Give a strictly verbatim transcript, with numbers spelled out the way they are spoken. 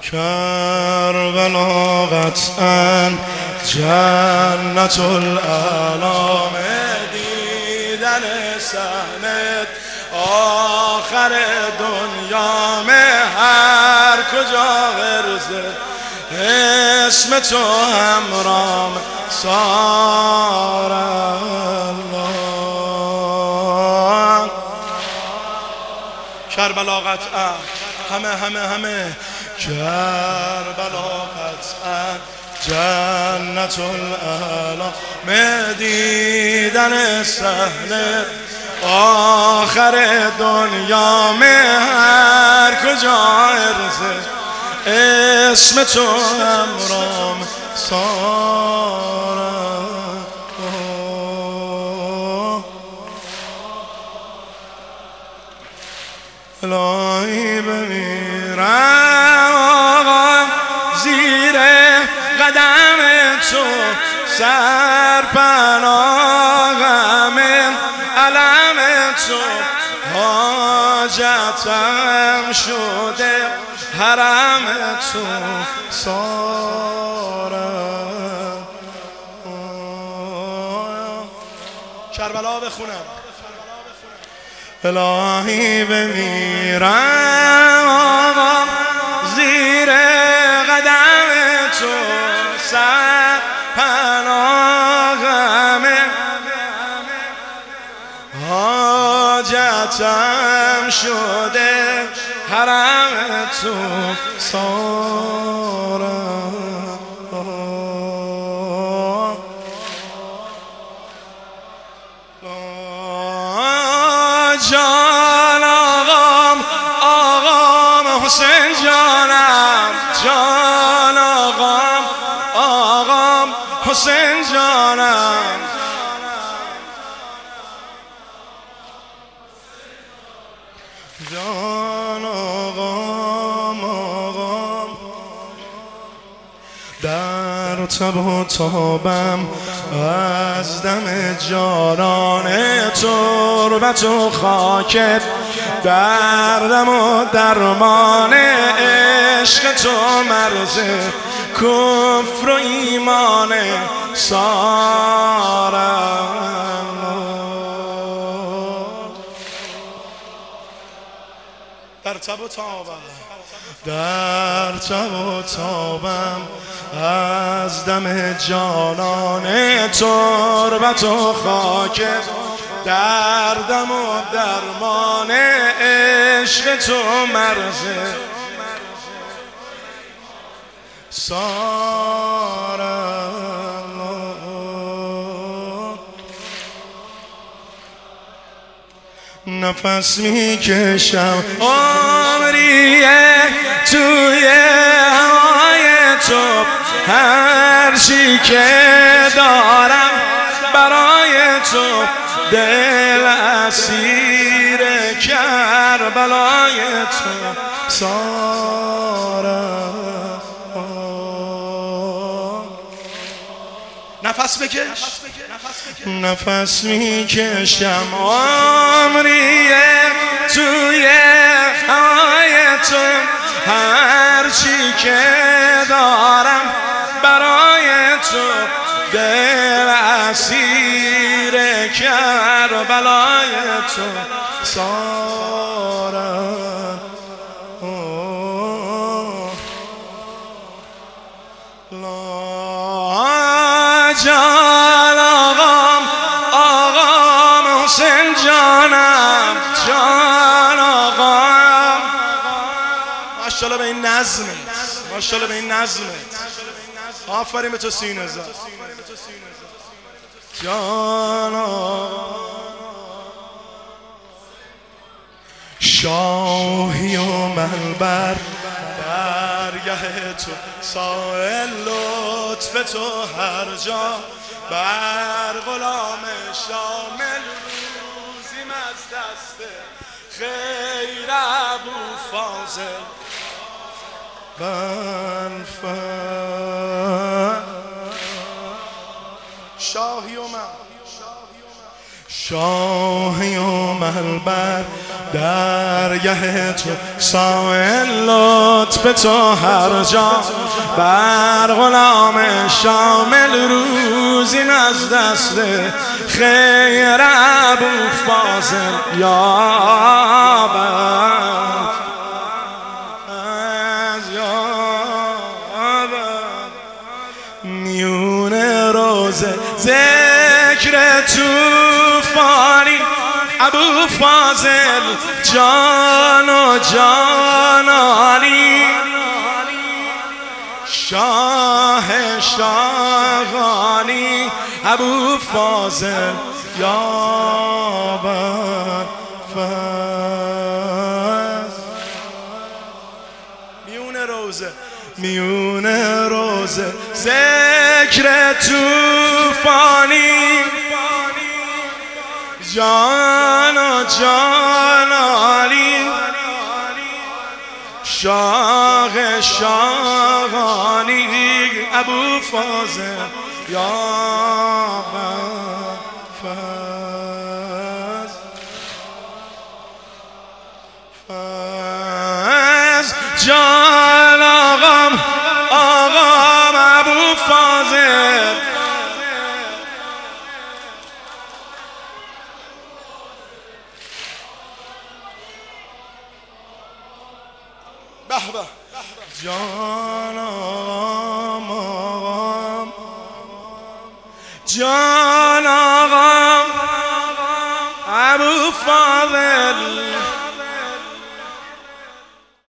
کربلا قطعاً جنت الالام، دیدن صحنت آخر دنیا میں هر کجا ورزه اسم تو همرام سار الله. کربلا قطعاً همه همه همه کربلا قطعاً جنت الالام، دیدن صحنه آخر دنیا میں هر کجا عرضه اسم تو همرام سارم. الهی بمیرم آقا زیر قدم تو، سرپناهم علم تو، حاجتم شده حرم تو سارم. کربلا بخونم. الهی بمیرم آقا زیر قدم تو، سرپناهم حاجتم شده حرم تو سارم. جان آقام آقام حسین جانم، جان آقام آقام حسین جانم، جان آقام آقام در تب و تابم از دم جانان تربت و خاکت، دردم و درمان عشق تو، مرز کفر و ایمان سارم. در تب و تابم در تب و تابم از دم جانان تربت و خاک، دردم و درمان عشق تو، مرز سارم. نفس میکشم عمریه توی هوای تو، هر چی که دارم برای تو، دل اسیر کربلای تو سارم. نفس بکش نفس میکشم عمریه توی هوای تو، هر چی که دارم برای تو، دل اسیر کربلای تو سارم. جان آقام آقام حسین جانم، جان آقام. ماشاءالله به این نظمت، ماشاءالله به این نظمت. آفرین به تو سینه زد. جان آقام شاهی و منبر درگه تو، سائل لطف تو هر جا، بر غلام شامل روزیم از دست خیر ابو فاضل بنفر. شاهی و من شاهی و منبر درگه تو سائل لطف تو هر جا بر غلام شامل روزیم از دست خیر ابو فاضل یابد از یابد میون روزه ذکر توفانی ابو فاضل جان و جانانی شاه شاهانی ابو فاضل یابد فضل میون روزه میون روزه ذکر توفانی جان و جانانی شاه شاهانی ابو فاضل یابد فضل فضل جان آقام آقام ابو فاضل بحبه جان آقام جان